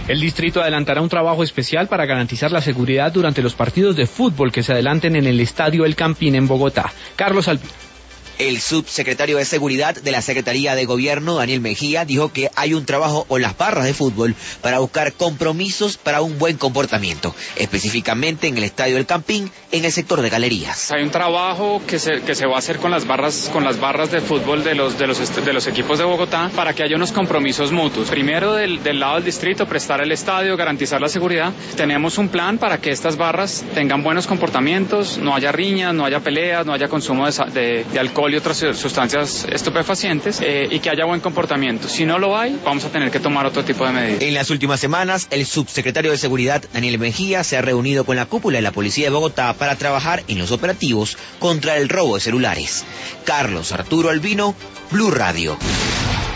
El distrito adelantará un trabajo especial para garantizar la seguridad durante los partidos de fútbol que se adelanten en el Estadio El Campín en Bogotá. Carlos Albino. El subsecretario de Seguridad de la Secretaría de Gobierno, Daniel Mejía, dijo que hay un trabajo con las barras de fútbol para buscar compromisos para un buen comportamiento, específicamente en el Estadio del Campín, en el sector de galerías. Hay un trabajo que se va a hacer con las barras de fútbol de los equipos de Bogotá para que haya unos compromisos mutuos. Primero, del lado del distrito, prestar el estadio, garantizar la seguridad. Tenemos un plan para que estas barras tengan buenos comportamientos, no haya riñas, no haya peleas, no haya consumo de alcohol y otras sustancias estupefacientes y que haya buen comportamiento. Si no lo hay, vamos a tener que tomar otro tipo de medidas. En las últimas semanas, el subsecretario de Seguridad, Daniel Mejía, se ha reunido con la cúpula de la Policía de Bogotá para trabajar en los operativos contra el robo de celulares. Carlos Arturo Albino, Blue Radio.